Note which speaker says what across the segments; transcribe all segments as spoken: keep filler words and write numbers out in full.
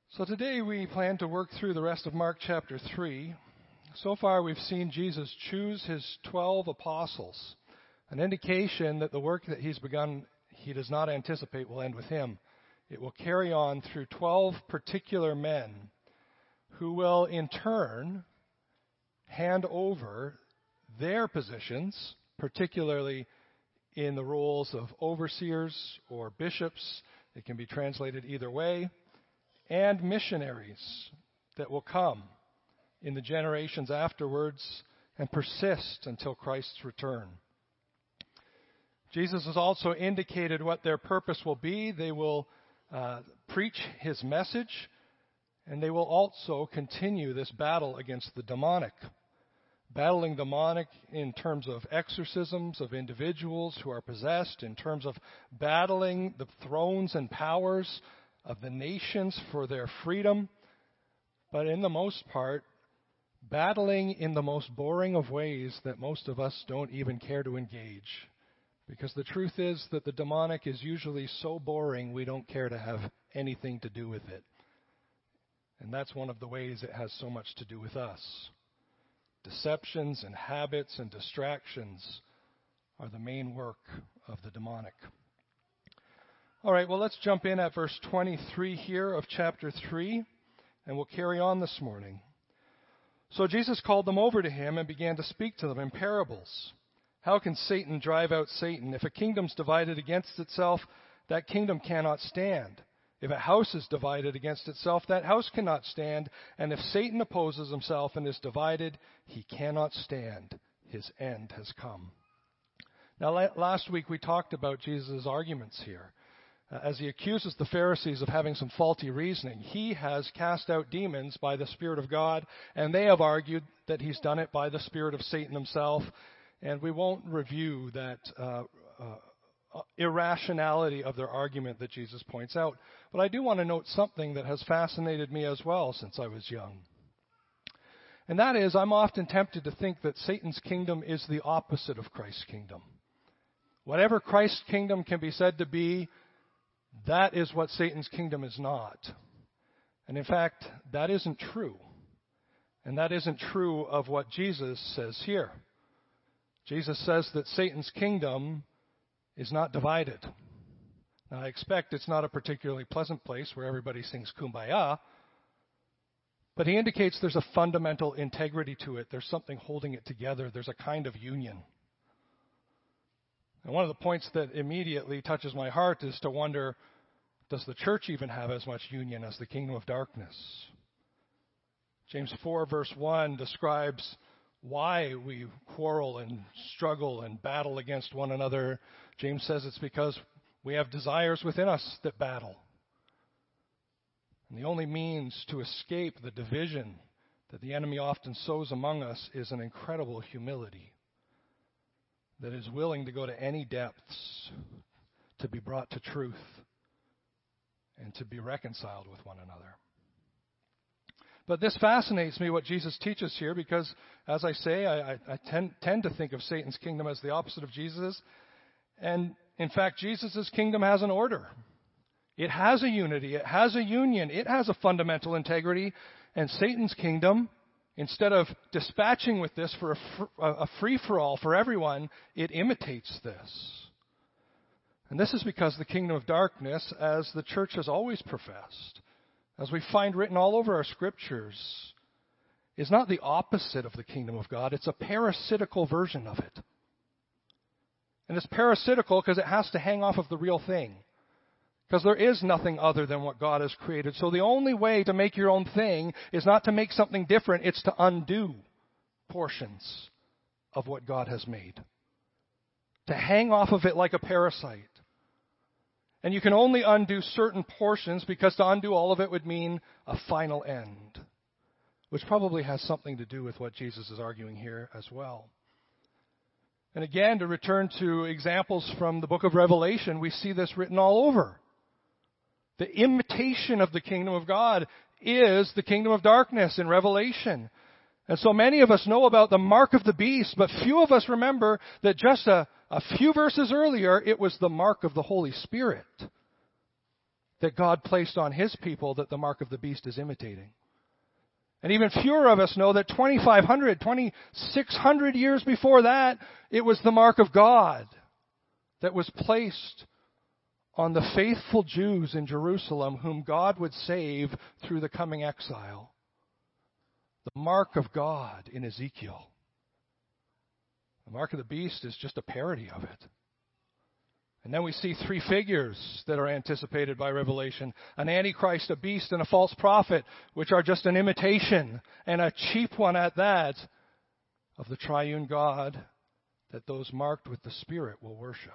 Speaker 1: So today we plan to work through the rest of Mark chapter three. So far we've seen Jesus choose his twelve apostles, an indication that the work that he's begun he does not anticipate will end with him. It will carry on through twelve particular men who will in turn hand over their positions, particularly in the roles of overseers or bishops. It can be translated either way. And missionaries that will come in the generations afterwards and persist until Christ's return. Jesus has also indicated what their purpose will be. They will uh, preach his message, and they will also continue this battle against the demonic. Battling demonic in terms of exorcisms of individuals who are possessed, in terms of battling the thrones and powers of the nations for their freedom, but in the most part, battling in the most boring of ways that most of us don't even care to engage. Because the truth is that the demonic is usually so boring we don't care to have anything to do with it. And that's one of the ways it has so much to do with us. Deceptions and habits and distractions are the main work of the demonic. All right, well, let's jump in at verse twenty-three here of chapter three, and we'll carry on this morning. So Jesus called them over to him and began to speak to them in parables. How can Satan drive out Satan? If a kingdom's divided against itself, that kingdom cannot stand. If a house is divided against itself, that house cannot stand. And if Satan opposes himself and is divided, he cannot stand. His end has come. Now, last week we talked about Jesus' arguments here. As he accuses the Pharisees of having some faulty reasoning, he has cast out demons by the Spirit of God, and they have argued that he's done it by the spirit of Satan himself. And we won't review that uh, uh, irrationality of their argument that Jesus points out. But I do want to note something that has fascinated me as well since I was young. And that is, I'm often tempted to think that Satan's kingdom is the opposite of Christ's kingdom. Whatever Christ's kingdom can be said to be, that is what Satan's kingdom is not. And in fact, that isn't true. And that isn't true of what Jesus says here. Jesus says that Satan's kingdom is not divided. Now, I expect it's not a particularly pleasant place where everybody sings Kumbaya, but he indicates there's a fundamental integrity to it. There's something holding it together. There's a kind of union. And one of the points that immediately touches my heart is to wonder, does the church even have as much union as the kingdom of darkness? James four verse one describes why we quarrel and struggle and battle against one another. James says it's because we have desires within us that battle. And the only means to escape the division that the enemy often sows among us is an incredible humility that is willing to go to any depths to be brought to truth and to be reconciled with one another. But this fascinates me, what Jesus teaches here, because, as I say, I, I, I tend, tend to think of Satan's kingdom as the opposite of Jesus'. And, in fact, Jesus' kingdom has an order. It has a unity. It has a union. It has a fundamental integrity. And Satan's kingdom, instead of dispatching with this for a, fr- a free-for-all for everyone, it imitates this. And this is because the kingdom of darkness, as the church has always professed, as we find written all over our scriptures, is not the opposite of the kingdom of God. It's a parasitical version of it. And it's parasitical because it has to hang off of the real thing. Because there is nothing other than what God has created. So the only way to make your own thing is not to make something different. It's to undo portions of what God has made. To hang off of it like a parasite. And you can only undo certain portions because to undo all of it would mean a final end. Which probably has something to do with what Jesus is arguing here as well. And again, to return to examples from the book of Revelation, we see this written all over. The imitation of the kingdom of God is the kingdom of darkness in Revelation. And so many of us know about the mark of the beast, but few of us remember that just a, a few verses earlier, it was the mark of the Holy Spirit. that God placed on his people that the mark of the beast is imitating. And even fewer of us know that twenty-five hundred, twenty-six hundred years before that, it was the mark of God that was placed on the faithful Jews in Jerusalem whom God would save through the coming exile. The mark of God in Ezekiel. The mark of the beast is just a parody of it. And then we see three figures that are anticipated by Revelation. An antichrist, a beast, and a false prophet, which are just an imitation, and a cheap one at that, of the triune God that those marked with the Spirit will worship.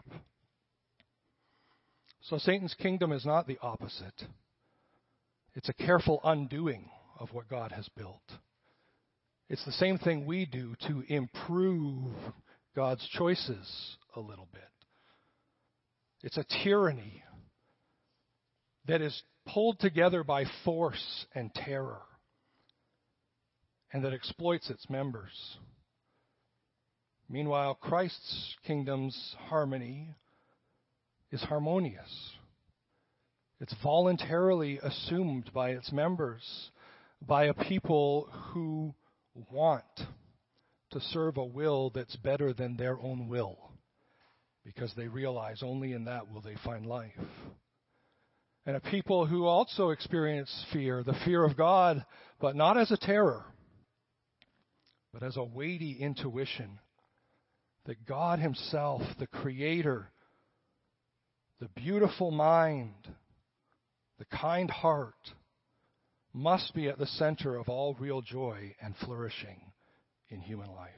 Speaker 1: So Satan's kingdom is not the opposite. It's a careful undoing of what God has built. It's the same thing we do to improve God's choices a little bit. It's a tyranny that is pulled together by force and terror and that exploits its members. Meanwhile, Christ's kingdom's harmony is harmonious. It's voluntarily assumed by its members, by a people who want to serve a will that's better than their own will, because they realize only in that will they find life. And a people who also experience fear, the fear of God, but not as a terror, but as a weighty intuition that God himself, the Creator, the beautiful mind, the kind heart, must be at the center of all real joy and flourishing in human life.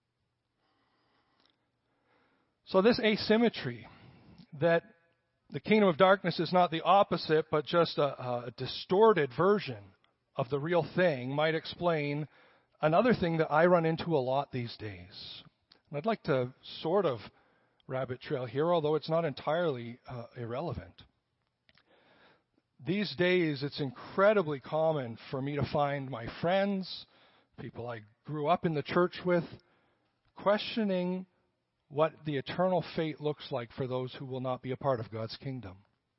Speaker 1: So this asymmetry, that the kingdom of darkness is not the opposite, but just a, a distorted version of the real thing, might explain another thing that I run into a lot these days. And I'd like to sort of rabbit trail here, although it's not entirely uh, irrelevant. These days, it's incredibly common for me to find my friends, people I grew up in the church with, questioning what the eternal fate looks like for those who will not be a part of God's kingdom.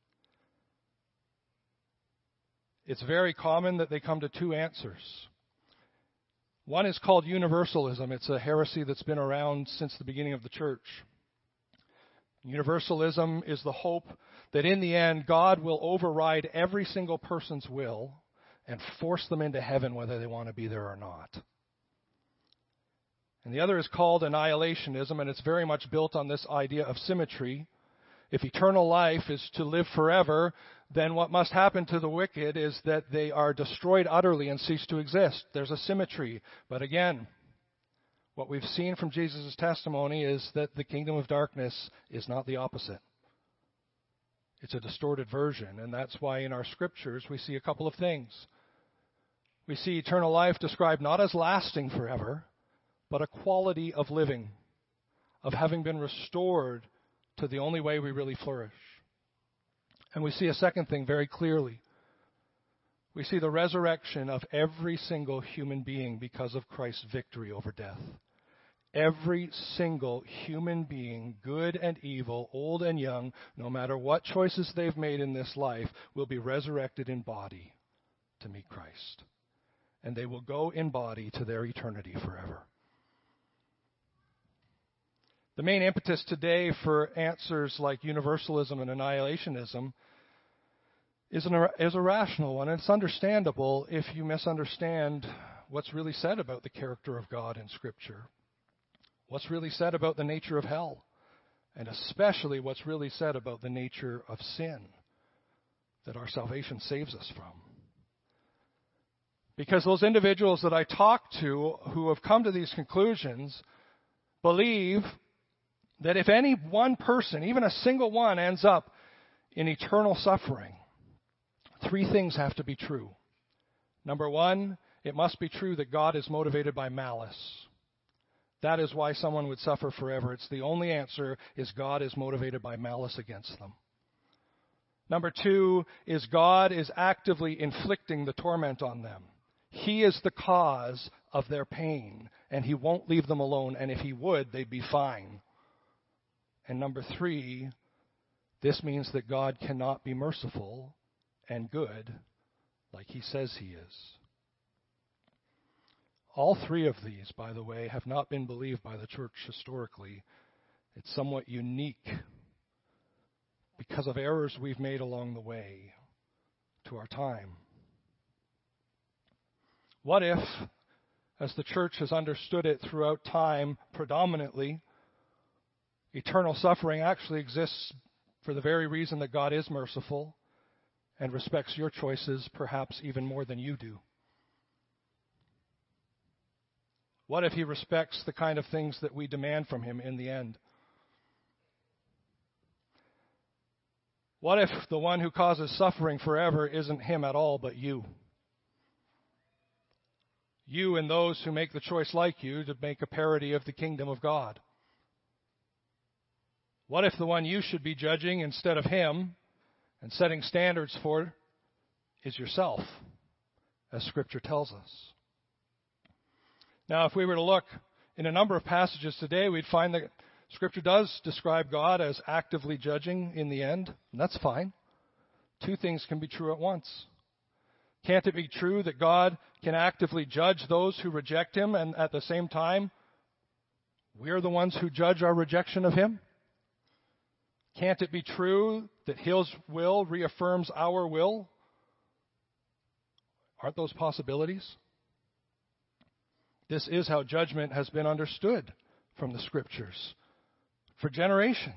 Speaker 1: It's very common that they come to two answers. One is called universalism. It's a heresy that's been around since the beginning of the church. Universalism is the hope that in the end, God will override every single person's will and force them into heaven whether they want to be there or not. And the other is called annihilationism, and it's very much built on this idea of symmetry. If eternal life is to live forever, then what must happen to the wicked is that they are destroyed utterly and cease to exist. There's a symmetry. But again, what we've seen from Jesus' testimony is that the kingdom of darkness is not the opposite. It's a distorted version, and that's why in our scriptures we see a couple of things. We see eternal life described not as lasting forever, but a quality of living, of having been restored to the only way we really flourish. And we see a second thing very clearly. We see the resurrection of every single human being because of Christ's victory over death. Every single human being, good and evil, old and young, no matter what choices they've made in this life, will be resurrected in body to meet Christ. And they will go in body to their eternity forever. The main impetus today for answers like universalism and annihilationism is, an, is a rational one. And it's understandable if you misunderstand what's really said about the character of God in Scripture, what's really said about the nature of hell, and especially what's really said about the nature of sin that our salvation saves us from. Because those individuals that I talk to who have come to these conclusions believe that if any one person, even a single one, ends up in eternal suffering, three things have to be true. Number one, it must be true that God is motivated by malice. That is why someone would suffer forever. It's the only answer is God is motivated by malice against them. Number two is God is actively inflicting the torment on them. He is the cause of their pain, and he won't leave them alone, and if he would, they'd be fine. And number three, this means that God cannot be merciful and good like he says he is. All three of these, by the way, have not been believed by the church historically. It's somewhat unique because of errors we've made along the way to our time. What if, as the church has understood it throughout time predominantly, eternal suffering actually exists for the very reason that God is merciful and respects your choices perhaps even more than you do? What if he respects the kind of things that we demand from him in the end? What if the one who causes suffering forever isn't him at all, but you? You and those who make the choice like you to make a parody of the kingdom of God. What if the one you should be judging instead of him and setting standards for is yourself, as Scripture tells us? Now, if we were to look in a number of passages today, we'd find that Scripture does describe God as actively judging in the end, and that's fine. Two things can be true at once. Can't it be true that God can actively judge those who reject him, and at the same time, we're the ones who judge our rejection of him? Can't it be true that his will reaffirms our will? Aren't those possibilities? This is how judgment has been understood from the Scriptures for generations.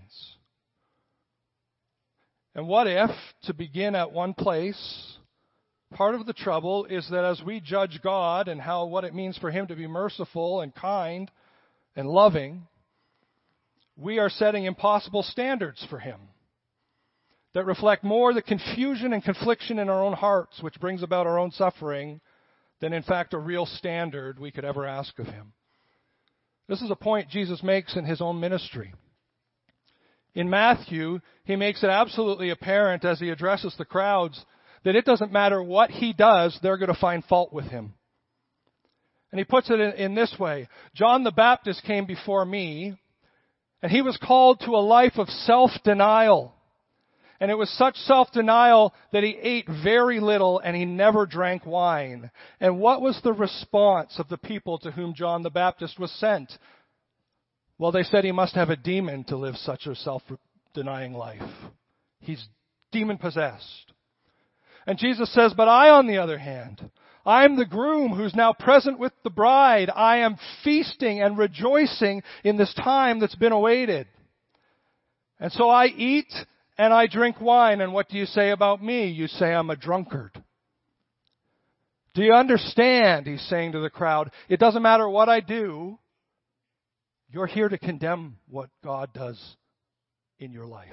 Speaker 1: And what if, to begin at one place, part of the trouble is that as we judge God and how what it means for him to be merciful and kind and loving, we are setting impossible standards for him that reflect more the confusion and confliction in our own hearts, which brings about our own suffering, than in fact a real standard we could ever ask of him. This is a point Jesus makes in his own ministry. In Matthew, he makes it absolutely apparent as he addresses the crowds that it doesn't matter what he does, they're going to find fault with him. And he puts it in, in this way: John the Baptist came before me, and he was called to a life of self-denial. And it was such self-denial that he ate very little and he never drank wine. And what was the response of the people to whom John the Baptist was sent? Well, they said he must have a demon to live such a self-denying life. He's demon-possessed. And Jesus says, but I, on the other hand, I am the groom who's now present with the bride. I am feasting and rejoicing in this time that's been awaited. And so I eat and I drink wine. And what do you say about me? You say I'm a drunkard. Do you understand? He's saying to the crowd, it doesn't matter what I do. You're here to condemn what God does in your life.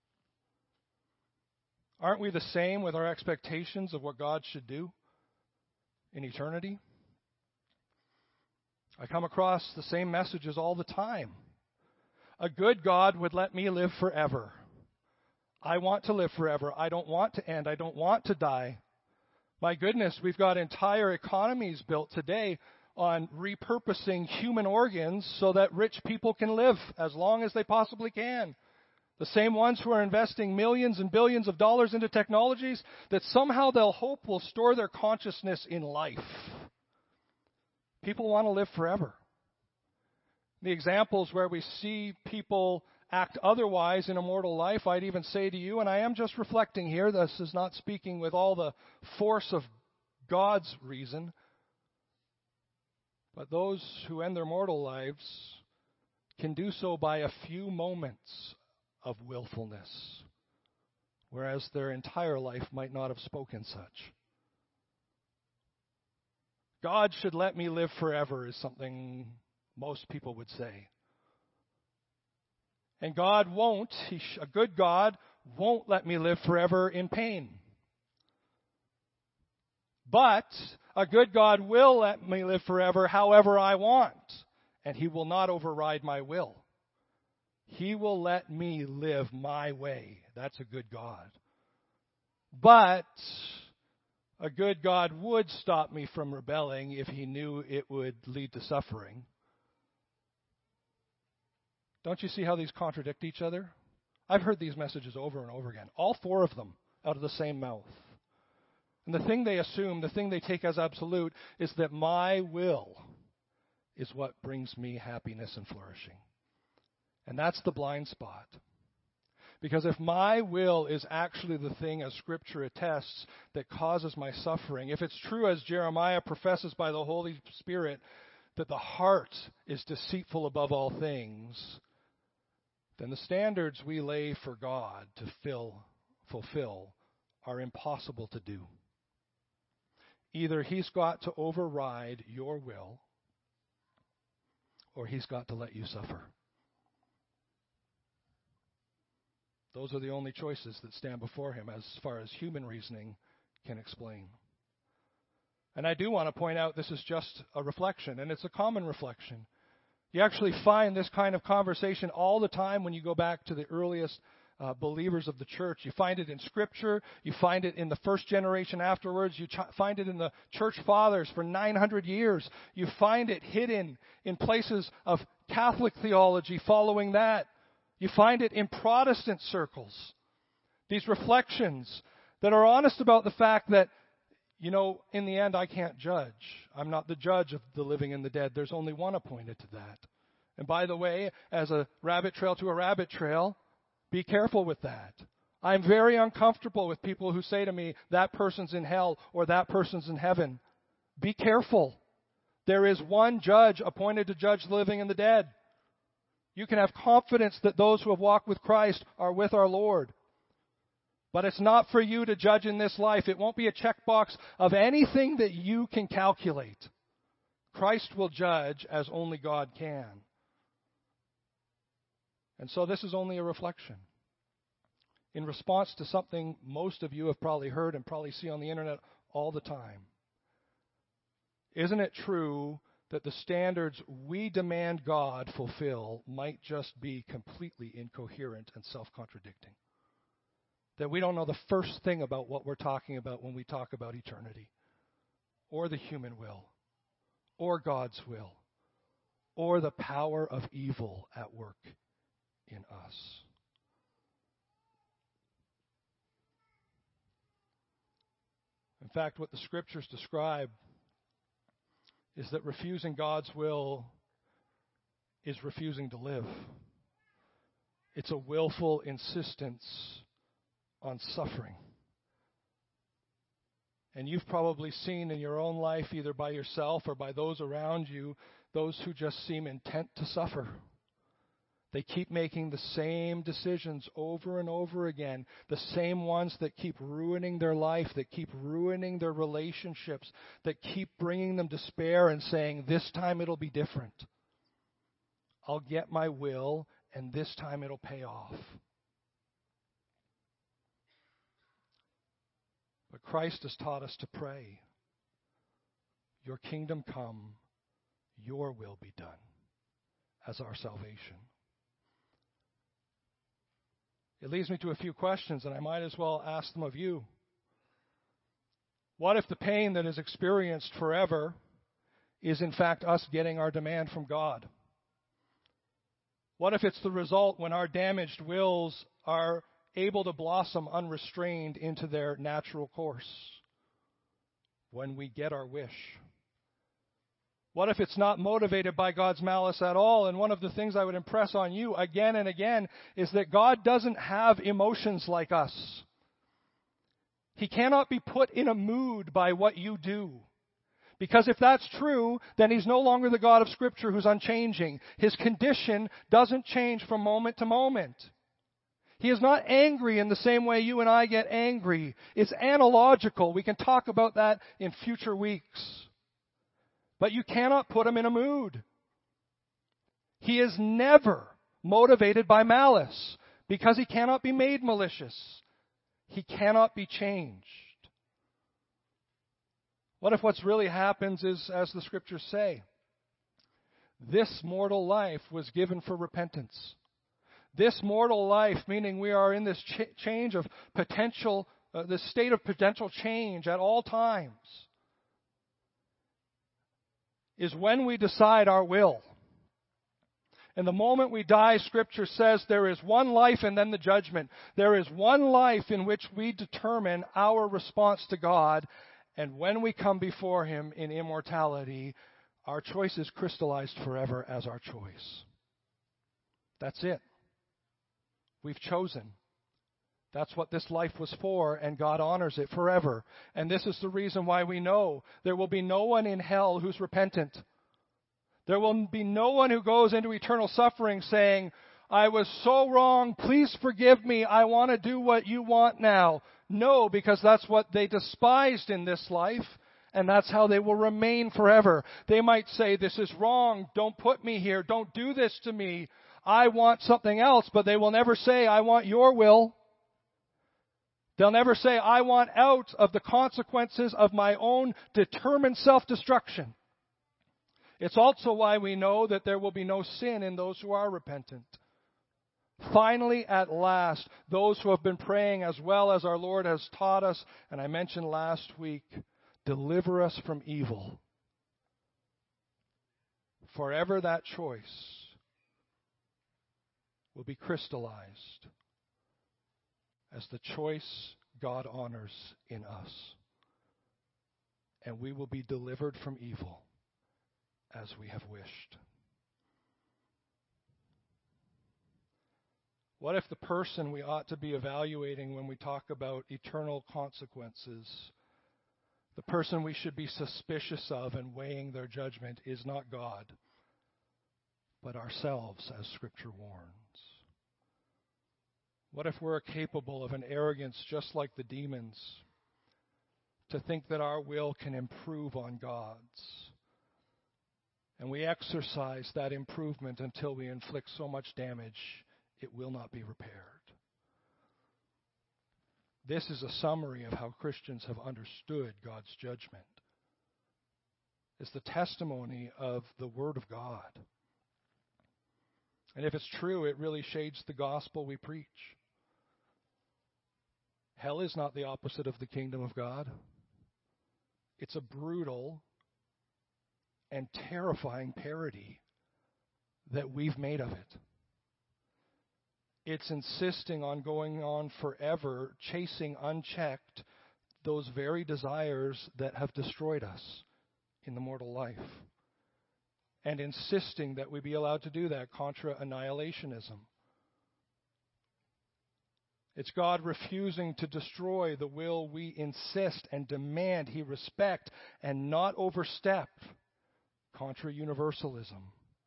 Speaker 1: Aren't we the same with our expectations of what God should do in eternity? I come across the same messages all the time. A good God would let me live forever. I want to live forever. I don't want to end. I don't want to die. My goodness, we've got entire economies built today on repurposing human organs so that rich people can live as long as they possibly can. The same ones who are investing millions and billions of dollars into technologies that somehow they'll hope will store their consciousness in life. People want to live forever. The examples where we see people act otherwise in a mortal life, I'd even say to you, and I am just reflecting here, this is not speaking with all the force of God's reason, but those who end their mortal lives can do so by a few moments of willfulness, whereas their entire life might not have spoken such. God should let me live forever is something most people would say. And God won't, he sh- a good God won't let me live forever in pain. But a good God will let me live forever however I want, and he will not override my will. He will let me live my way. That's a good God. But a good God would stop me from rebelling if he knew it would lead to suffering. Don't you see how these contradict each other? I've heard these messages over and over again. All four of them out of the same mouth. And the thing they assume, the thing they take as absolute, is that my will is what brings me happiness and flourishing. And that's the blind spot. Because if my will is actually the thing, as Scripture attests, that causes my suffering, if it's true, as Jeremiah professes by the Holy Spirit, that the heart is deceitful above all things, then the standards we lay for God to fill, fulfill are impossible to do. Either he's got to override your will, or he's got to let you suffer. Those are the only choices that stand before him as far as human reasoning can explain. And I do want to point out this is just a reflection, and it's a common reflection. You actually find this kind of conversation all the time when you go back to the earliest uh, believers of the church. You find it in Scripture. You find it in the first generation afterwards. You ch- find it in the church fathers for nine hundred years. You find it hidden in places of Catholic theology following that. You find it in Protestant circles. These reflections that are honest about the fact that, you know, in the end, I can't judge. I'm not the judge of the living and the dead. There's only one appointed to that. And by the way, as a rabbit trail to a rabbit trail, be careful with that. I'm very uncomfortable with people who say to me, that person's in hell or that person's in heaven. Be careful. There is one judge appointed to judge the living and the dead. You can have confidence that those who have walked with Christ are with our Lord. But it's not for you to judge in this life. It won't be a checkbox of anything that you can calculate. Christ will judge as only God can. And so this is only a reflection. In response to something most of you have probably heard and probably see on the internet all the time. Isn't it true that the standards we demand God fulfill might just be completely incoherent and self-contradicting? That we don't know the first thing about what we're talking about when we talk about eternity, or the human will, or God's will, or the power of evil at work in us. In fact, what the Scriptures describe is that refusing God's will is refusing to live. It's a willful insistence on suffering. And you've probably seen in your own life, either by yourself or by those around you, those who just seem intent to suffer. They keep making the same decisions over and over again, the same ones that keep ruining their life, that keep ruining their relationships, that keep bringing them despair and saying, this time it'll be different. I'll get my will, and this time it'll pay off. But Christ has taught us to pray, your kingdom come, your will be done, as our salvation. It leads me to a few questions, and I might as well ask them of you. What if the pain that is experienced forever is in fact us getting our demand from God? What if it's the result when our damaged wills are able to blossom unrestrained into their natural course? When we get our wish? What if it's not motivated by God's malice at all? And one of the things I would impress on you again and again is that God doesn't have emotions like us. He cannot be put in a mood by what you do. Because if that's true, then he's no longer the God of Scripture who's unchanging. His condition doesn't change from moment to moment. He is not angry in the same way you and I get angry. It's analogical. We can talk about that in future weeks. But you cannot put him in a mood. He is never motivated by malice because he cannot be made malicious. He cannot be changed. What if what's really happens is, as the Scriptures say, this mortal life was given for repentance. This mortal life, meaning we are in this ch- change of potential, uh, this state of potential change at all times, is when we decide our will. And the moment we die, Scripture says there is one life and then the judgment. There is one life in which we determine our response to God. And when we come before Him in immortality, our choice is crystallized forever as our choice. That's it. We've chosen. That's what this life was for, and God honors it forever. And this is the reason why we know there will be no one in hell who's repentant. There will be no one who goes into eternal suffering saying, I was so wrong, please forgive me, I want to do what you want now. No, because that's what they despised in this life, and that's how they will remain forever. They might say, this is wrong, don't put me here, don't do this to me, I want something else, but they will never say, I want your will. They'll never say, I want out of the consequences of my own determined self-destruction. It's also why we know that there will be no sin in those who are repentant. Finally, at last, those who have been praying as well as our Lord has taught us, and I mentioned last week, deliver us from evil. Forever that choice will be crystallized as the choice God honors in us. And we will be delivered from evil as we have wished. What if the person we ought to be evaluating when we talk about eternal consequences, the person we should be suspicious of and weighing their judgment, is not God, but ourselves, as Scripture warns? What if we're capable of an arrogance just like the demons, to think that our will can improve on God's? And we exercise that improvement until we inflict so much damage, it will not be repaired. This is a summary of how Christians have understood God's judgment. It's the testimony of the Word of God. And if it's true, it really shades the gospel we preach. Hell is not the opposite of the kingdom of God. It's a brutal and terrifying parody that we've made of it. It's insisting on going on forever, chasing unchecked those very desires that have destroyed us in the mortal life, and insisting that we be allowed to do that contra annihilationism. It's God refusing to destroy the will we insist and demand He respect and not overstep, contra universalism.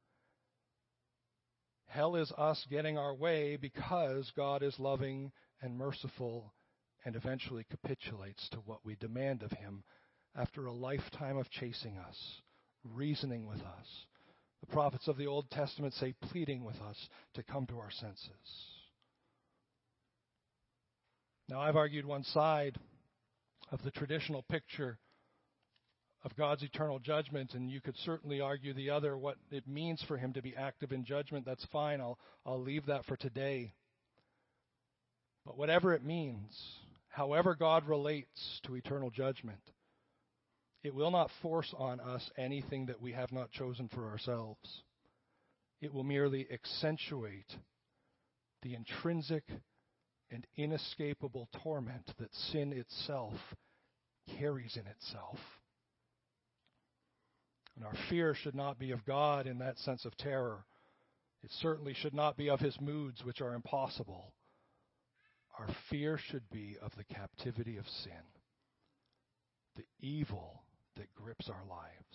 Speaker 1: Hell is us getting our way because God is loving and merciful and eventually capitulates to what we demand of Him after a lifetime of chasing us, reasoning with us. The prophets of the Old Testament say pleading with us to come to our senses. Now, I've argued one side of the traditional picture of God's eternal judgment, and you could certainly argue the other, what it means for Him to be active in judgment. That's fine. I'll, I'll leave that for today. But whatever it means, however God relates to eternal judgment, it will not force on us anything that we have not chosen for ourselves. It will merely accentuate the intrinsic and inescapable torment that sin itself carries in itself. And our fear should not be of God in that sense of terror. It certainly should not be of His moods, which are impossible. Our fear should be of the captivity of sin, the evil that grips our lives.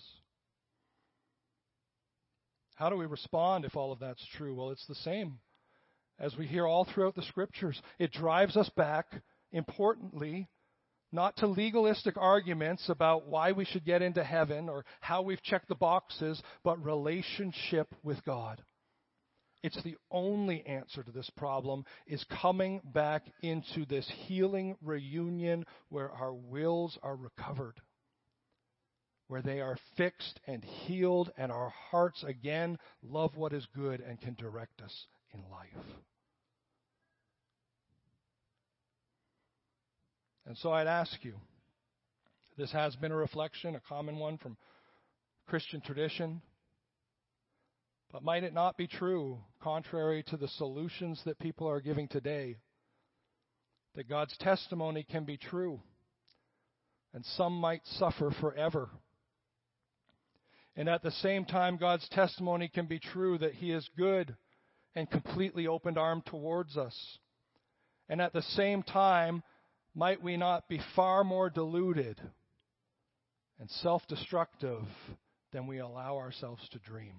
Speaker 1: How do we respond if all of that's true? Well, it's the same as we hear all throughout the Scriptures. It drives us back, importantly, not to legalistic arguments about why we should get into heaven or how we've checked the boxes, but relationship with God. It's the only answer to this problem, is coming back into this healing reunion where our wills are recovered, where they are fixed and healed, and our hearts again love what is good and can direct us in life. And so I'd ask you, this has been a reflection, a common one from Christian tradition, But might it not be true, contrary to the solutions that people are giving today, that God's testimony can be true, and some might suffer forever? And at the same time, God's testimony can be true that He is good and completely open-armed towards us. And at the same time, might we not be far more deluded and self-destructive than we allow ourselves to dream?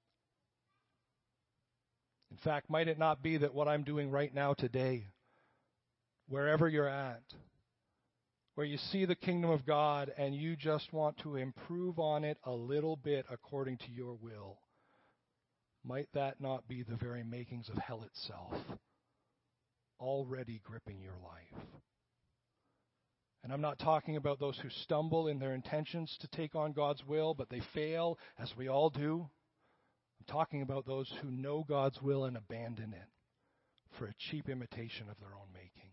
Speaker 1: In fact, might it not be that what I'm doing right now today, wherever you're at, where you see the kingdom of God and you just want to improve on it a little bit according to your will, might that not be the very makings of hell itself already gripping your life? And I'm not talking about those who stumble in their intentions to take on God's will, but they fail, as we all do. I'm talking about those who know God's will and abandon it for a cheap imitation of their own making.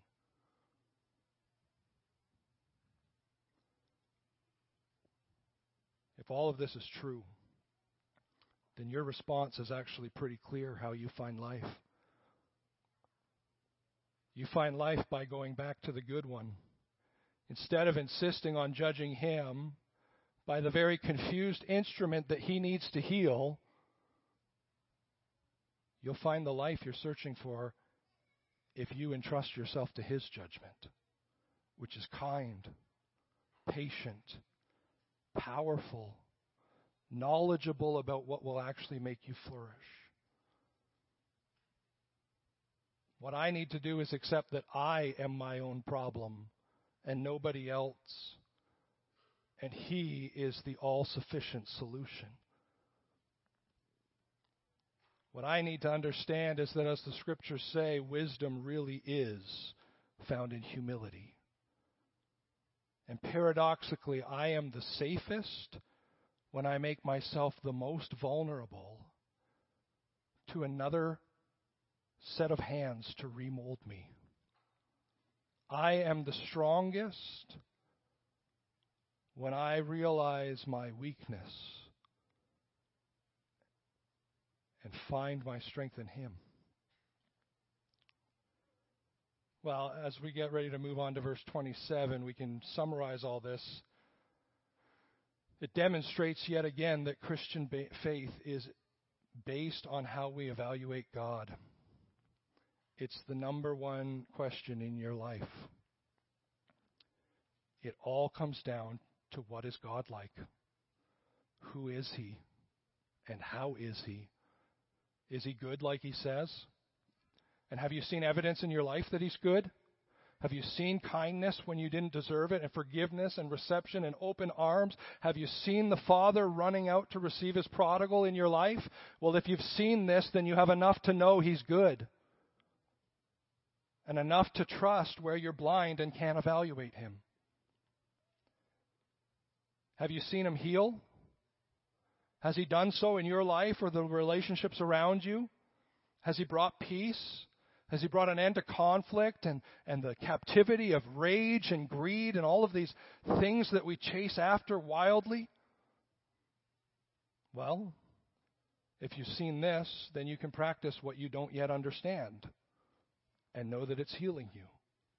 Speaker 1: If all of this is true, then your response is actually pretty clear how you find life. You find life by going back to the good one. Instead of insisting on judging him by the very confused instrument that he needs to heal, you'll find the life you're searching for if you entrust yourself to his judgment, which is kind, patient, powerful, knowledgeable about what will actually make you flourish. What I need to do is accept that I am my own problem and nobody else, and he is the all-sufficient solution. What I need to understand is that, as the scriptures say, wisdom really is found in humility. And paradoxically, I am the safest when I make myself the most vulnerable to another set of hands to remold me. I am the strongest when I realize my weakness and find my strength in him. Well, as we get ready to move on to verse twenty-seven, we can summarize all this. It demonstrates yet again that Christian ba- faith is based on how we evaluate God. It's the number one question in your life. It all comes down to, what is God like? Who is he? And how is he? Is he good like he says? And have you seen evidence in your life that he's good? Have you seen kindness when you didn't deserve it, and forgiveness and reception and open arms? Have you seen the Father running out to receive his prodigal in your life? Well, if you've seen this, then you have enough to know he's good, and enough to trust where you're blind and can't evaluate him. Have you seen him heal? Has he done so in your life or the relationships around you? Has he brought peace? Has he brought an end to conflict and, and the captivity of rage and greed and all of these things that we chase after wildly? Well, if you've seen this, then you can practice what you don't yet understand and know that it's healing you.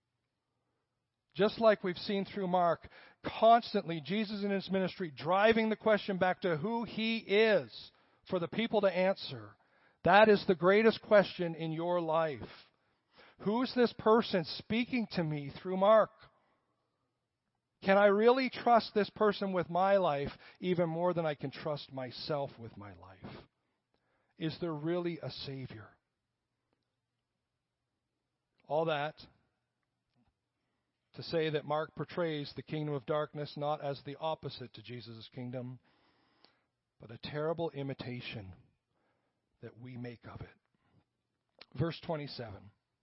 Speaker 1: Just like we've seen through Mark, constantly Jesus in his ministry driving the question back to who he is for the people to answer. That is the greatest question in your life. Who's this person speaking to me through Mark? Can I really trust this person with my life even more than I can trust myself with my life? Is there really a Savior? All that to say that Mark portrays the kingdom of darkness not as the opposite to Jesus' kingdom, but a terrible imitation that we make of it. Verse twenty-seven.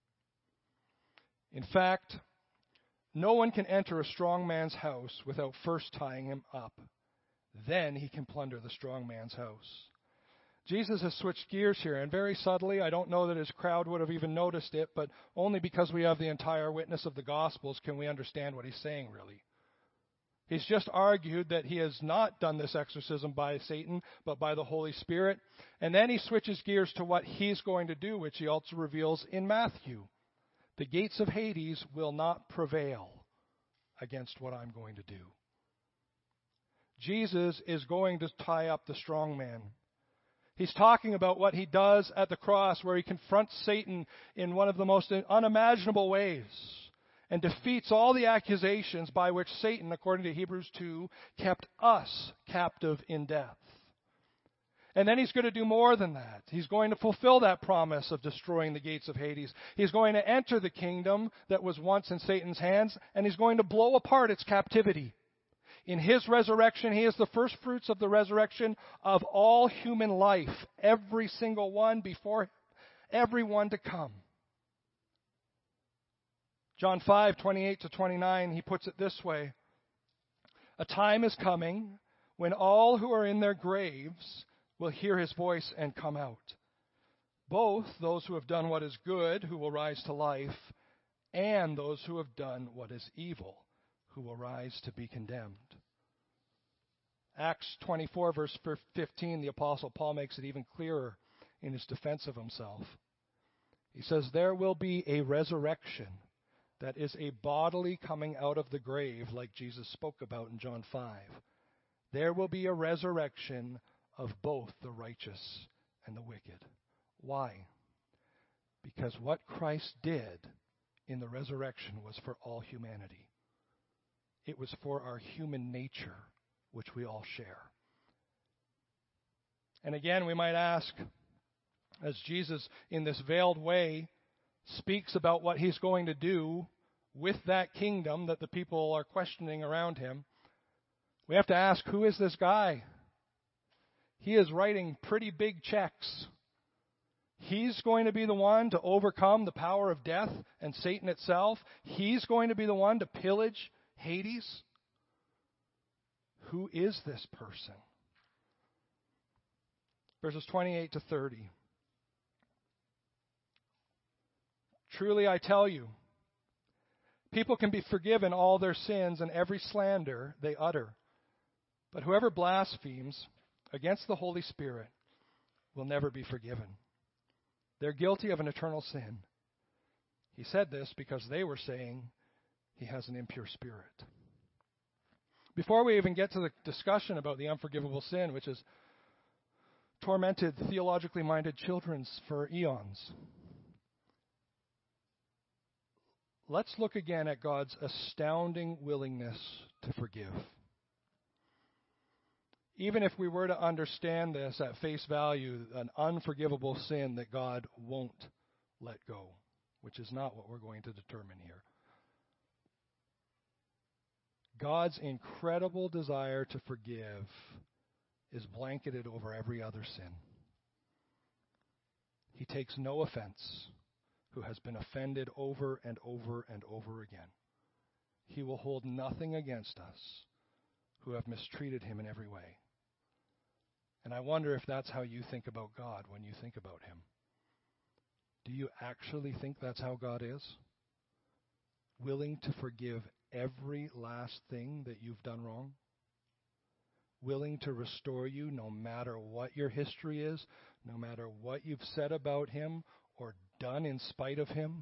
Speaker 1: In fact, no one can enter a strong man's house without first tying him up. Then he can plunder the strong man's house. Jesus has switched gears here, and very subtly. I don't know that his crowd would have even noticed it, but only because we have the entire witness of the Gospels can we understand what he's saying, really. He's just argued that he has not done this exorcism by Satan, but by the Holy Spirit. And then he switches gears to what he's going to do, which he also reveals in Matthew. The gates of Hades will not prevail against what I'm going to do. Jesus is going to tie up the strong man. He's talking about what he does at the cross, where he confronts Satan in one of the most unimaginable ways and defeats all the accusations by which Satan, according to Hebrews two, kept us captive in death. And then he's going to do more than that. He's going to fulfill that promise of destroying the gates of Hades. He's going to enter the kingdom that was once in Satan's hands, and he's going to blow apart its captivity. In his resurrection, he is the first fruits of the resurrection of all human life, every single one before everyone to come. John five, twenty-eight to twenty-nine, he puts it this way. A time is coming when all who are in their graves will hear his voice and come out. Both those who have done what is good, who will rise to life, and those who have done what is evil, who will rise to be condemned. Acts twenty-four, verse fifteen, the Apostle Paul makes it even clearer in his defense of himself. He says, there will be a resurrection that is a bodily coming out of the grave, like Jesus spoke about in John five. There will be a resurrection of both the righteous and the wicked. Why? Because what Christ did in the resurrection was for all humanity. It was for our human nature, which we all share. And again, we might ask, as Jesus, in this veiled way, speaks about what he's going to do with that kingdom that the people are questioning around him, we have to ask, who is this guy? He is writing pretty big checks. He's going to be the one to overcome the power of death and Satan itself. He's going to be the one to pillage Hades. Who is this person? Verses twenty-eight to thirty. Truly I tell you, people can be forgiven all their sins and every slander they utter. But whoever blasphemes against the Holy Spirit will never be forgiven. They're guilty of an eternal sin. He said this because they were saying he has an impure spirit. Before we even get to the discussion about the unforgivable sin, which has tormented theologically minded children for eons, let's look again at God's astounding willingness to forgive. Even if we were to understand this at face value, an unforgivable sin that God won't let go, which is not what we're going to determine here. God's incredible desire to forgive is blanketed over every other sin. He takes no offense who has been offended over and over and over again. He will hold nothing against us who have mistreated him in every way. And I wonder if that's how you think about God when you think about him. Do you actually think that's how God is? Willing to forgive every last thing that you've done wrong? Willing to restore you no matter what your history is, no matter what you've said about him or done in spite of him?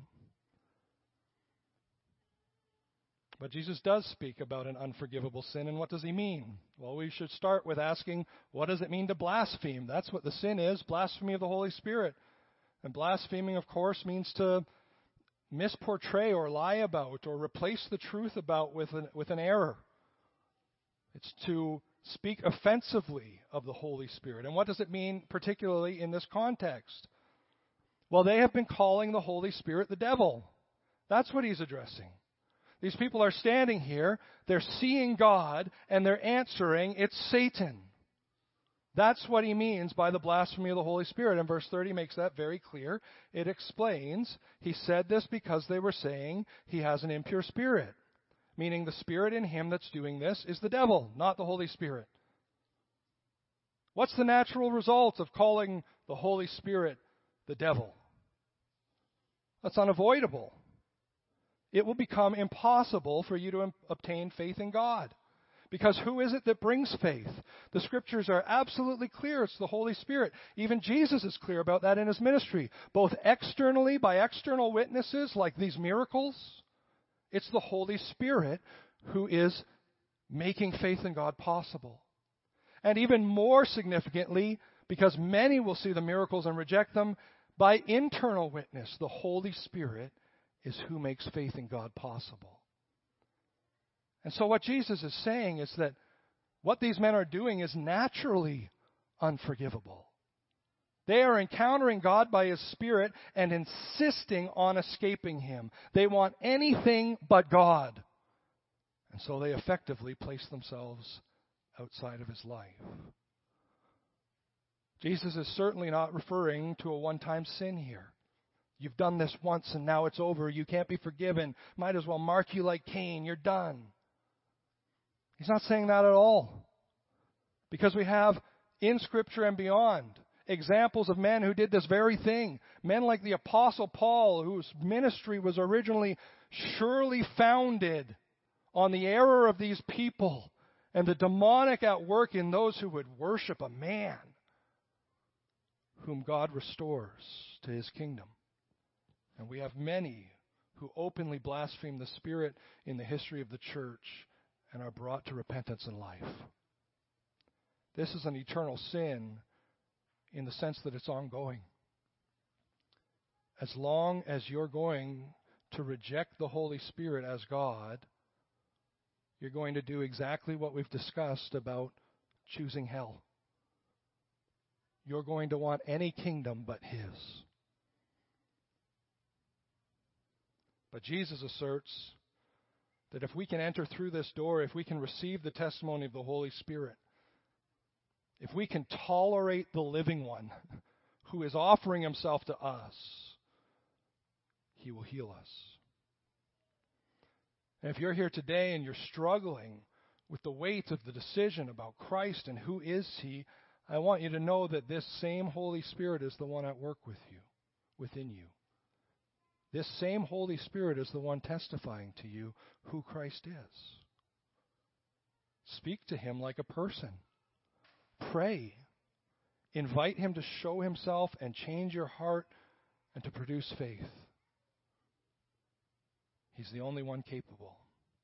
Speaker 1: But Jesus does speak about an unforgivable sin, and what does he mean? Well, we should start with asking, what does it mean to blaspheme? That's what the sin is, blasphemy of the Holy Spirit. And blaspheming, of course, means to misportray or lie about or replace the truth about with an, with an error. It's to speak offensively of the Holy Spirit. And what does it mean particularly in this context? Well, they have been calling the Holy Spirit the devil. That's what he's addressing. These people are standing here, they're seeing God, and they're answering, it's Satan. That's what he means by the blasphemy of the Holy Spirit. And verse thirty makes that very clear. It explains, he said this because they were saying he has an impure spirit. Meaning the spirit in him that's doing this is the devil, not the Holy Spirit. What's the natural result of calling the Holy Spirit the devil? That's unavoidable. It will become impossible for you to im- obtain faith in God. Because who is it that brings faith? The Scriptures are absolutely clear. It's the Holy Spirit. Even Jesus is clear about that in his ministry. Both externally, by external witnesses, like these miracles, it's the Holy Spirit who is making faith in God possible. And even more significantly, because many will see the miracles and reject them, by internal witness, the Holy Spirit is who makes faith in God possible. And so what Jesus is saying is that what these men are doing is naturally unforgivable. They are encountering God by His Spirit and insisting on escaping Him. They want anything but God. And so they effectively place themselves outside of His life. Jesus is certainly not referring to a one-time sin here. You've done this once and now it's over. You can't be forgiven. Might as well mark you like Cain. You're done. He's not saying that at all. Because we have in Scripture and beyond examples of men who did this very thing. Men like the Apostle Paul, whose ministry was originally surely founded on the error of these people and the demonic at work in those who would worship a man whom God restores to His kingdom. And we have many who openly blaspheme the Spirit in the history of the church and are brought to repentance and life. This is an eternal sin in the sense that it's ongoing. As long as you're going to reject the Holy Spirit as God, you're going to do exactly what we've discussed about choosing hell. You're going to want any kingdom but His. But Jesus asserts that if we can enter through this door, if we can receive the testimony of the Holy Spirit, if we can tolerate the living one who is offering Himself to us, He will heal us. And if you're here today and you're struggling with the weight of the decision about Christ and who is He, I want you to know that this same Holy Spirit is the one at work with you, within you. This same Holy Spirit is the one testifying to you who Christ is. Speak to Him like a person. Pray. Invite Him to show Himself and change your heart and to produce faith. He's the only one capable.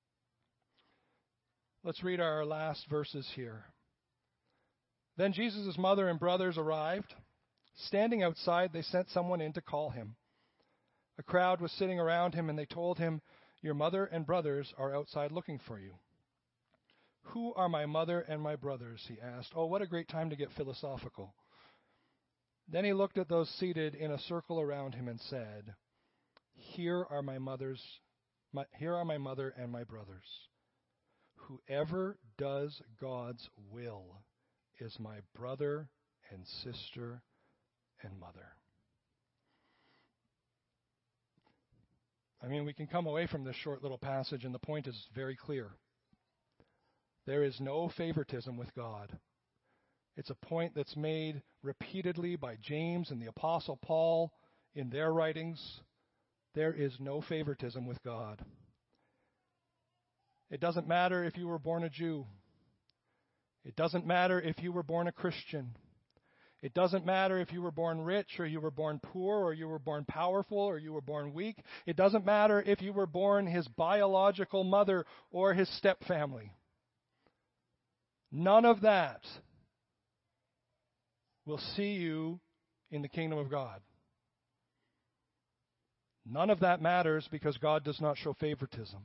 Speaker 1: Let's read our last verses here. Then Jesus' mother and brothers arrived. Standing outside, they sent someone in to call Him. A crowd was sitting around Him, and they told Him, "Your mother and brothers are outside looking for you." "Who are my mother and my brothers?" He asked. Oh, what a great time to get philosophical. Then He looked at those seated in a circle around Him and said, Here are my mother's, my, here are my mother and my brothers. Whoever does God's will is my brother and sister and mother. I mean, we can come away from this short little passage, and the point is very clear. There is no favoritism with God. It's a point that's made repeatedly by James and the Apostle Paul in their writings. There is no favoritism with God. It doesn't matter if you were born a Jew. It doesn't matter if you were born a Christian. It doesn't matter if you were born rich or you were born poor or you were born powerful or you were born weak. It doesn't matter if you were born his biological mother or his stepfamily. None of that will see you in the kingdom of God. None of that matters because God does not show favoritism.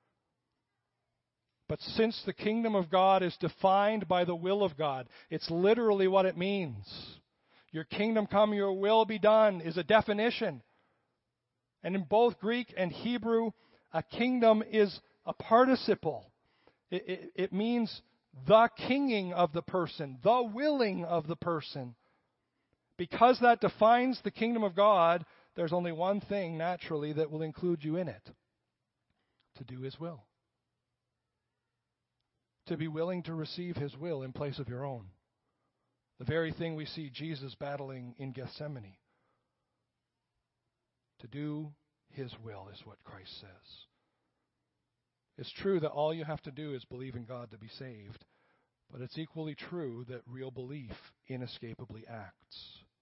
Speaker 1: But since the kingdom of God is defined by the will of God, it's literally what it means. Your kingdom come, your will be done is a definition. And in both Greek and Hebrew, a kingdom is a participle. It, it, it means the kinging of the person, the willing of the person. Because that defines the kingdom of God, there's only one thing naturally that will include you in it: to do His will. To be willing to receive His will in place of your own. The very thing we see Jesus battling in Gethsemane. To do His will is what Christ says. It's true that all you have to do is believe in God to be saved, but it's equally true that real belief inescapably acts.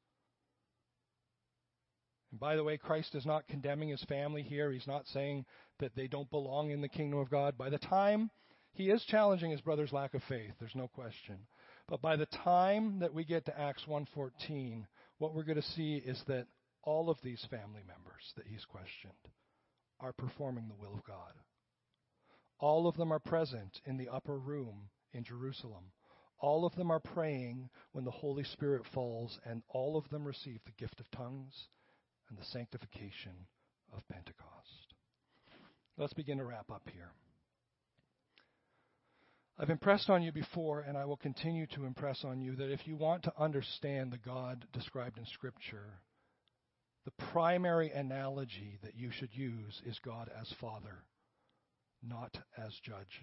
Speaker 1: And by the way, Christ is not condemning his family here. He's not saying that they don't belong in the kingdom of God. By the time, he is challenging his brother's lack of faith, there's no question. But by the time that we get to Acts one fourteen, what we're going to see is that all of these family members that he's questioned are performing the will of God. All of them are present in the upper room in Jerusalem. All of them are praying when the Holy Spirit falls, and all of them receive the gift of tongues and the sanctification of Pentecost. Let's begin to wrap up here. I've impressed on you before, and I will continue to impress on you, that if you want to understand the God described in Scripture, the primary analogy that you should use is God as Father, not as Judge.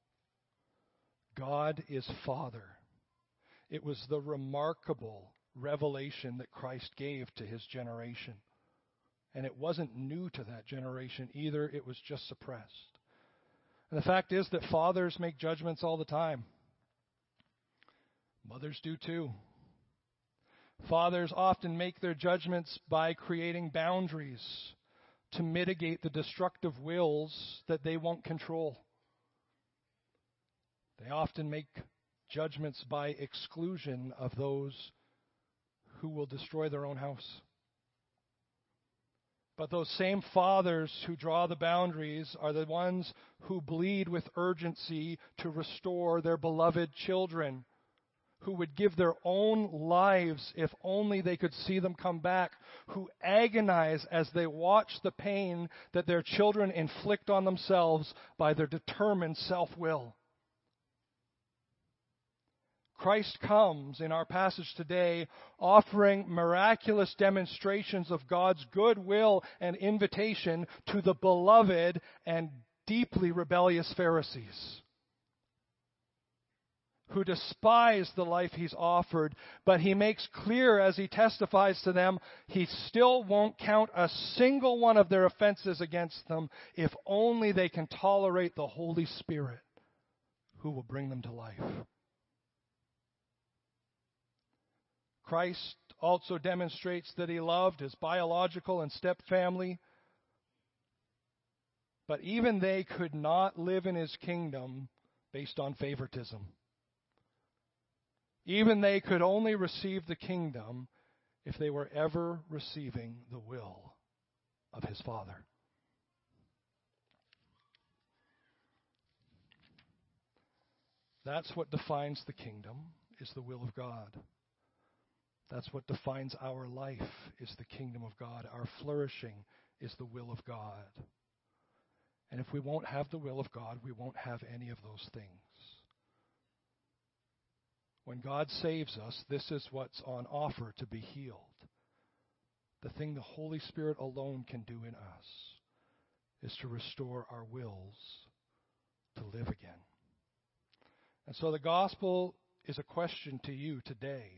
Speaker 1: God is Father. It was the remarkable revelation that Christ gave to his generation. And it wasn't new to that generation either. It was just suppressed. And the fact is that fathers make judgments all the time. Mothers do too. Fathers often make their judgments by creating boundaries to mitigate the destructive wills that they won't control. They often make judgments by exclusion of those who will destroy their own house. But those same fathers who draw the boundaries are the ones who bleed with urgency to restore their beloved children, who would give their own lives if only they could see them come back, who agonize as they watch the pain that their children inflict on themselves by their determined self-will. Christ comes in our passage today offering miraculous demonstrations of God's goodwill and invitation to the beloved and deeply rebellious Pharisees, who despise the life he's offered, but he makes clear as he testifies to them, he still won't count a single one of their offenses against them if only they can tolerate the Holy Spirit who will bring them to life. Christ also demonstrates that he loved his biological and step family, but even they could not live in his kingdom based on favoritism. Even they could only receive the kingdom if they were ever receiving the will of his Father. That's what defines the kingdom, is the will of God. That's what defines our life, is the kingdom of God. Our flourishing is the will of God. And if we won't have the will of God, we won't have any of those things. When God saves us, this is what's on offer to be healed. The thing the Holy Spirit alone can do in us is to restore our wills to live again. And so the gospel is a question to you today.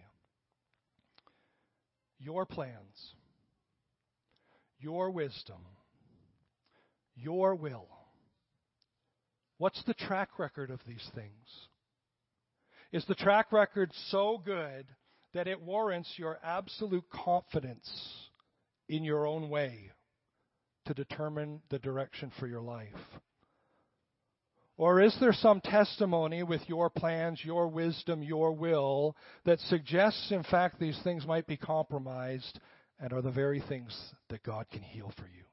Speaker 1: Your plans, your wisdom, your will. What's the track record of these things? Is the track record so good that it warrants your absolute confidence in your own way to determine the direction for your life? Or is there some testimony with your plans, your wisdom, your will that suggests, in fact, these things might be compromised and are the very things that God can heal for you?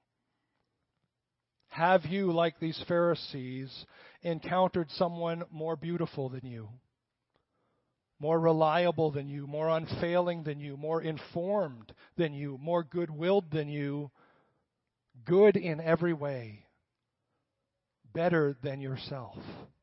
Speaker 1: Have you, like these Pharisees, encountered someone more beautiful than you, more reliable than you, more unfailing than you, more informed than you, more good-willed than you, good in every way, better than yourself?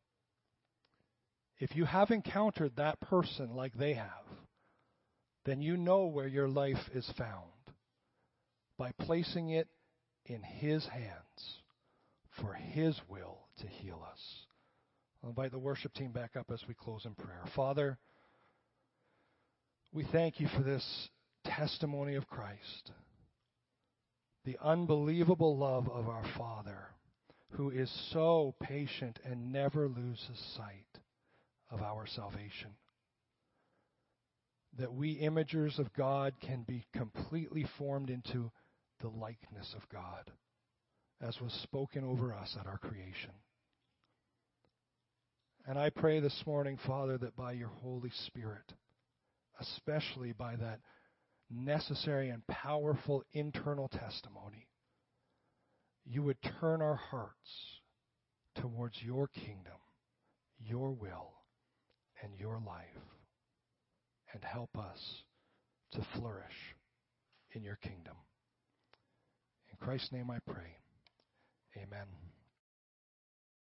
Speaker 1: If you have encountered that person like they have, then you know where your life is found, by placing it in his hands for his will to heal us. I'll invite the worship team back up as we close in prayer. Father, we thank you for this testimony of Christ, the unbelievable love of our Father, who is so patient and never loses sight of our salvation. That we imagers of God can be completely formed into the likeness of God, as was spoken over us at our creation. And I pray this morning, Father, that by your Holy Spirit, especially by that necessary and powerful internal testimony, you would turn our hearts towards your kingdom, your will, and your life, and help us to flourish in your kingdom. In Christ's name I pray. Amen.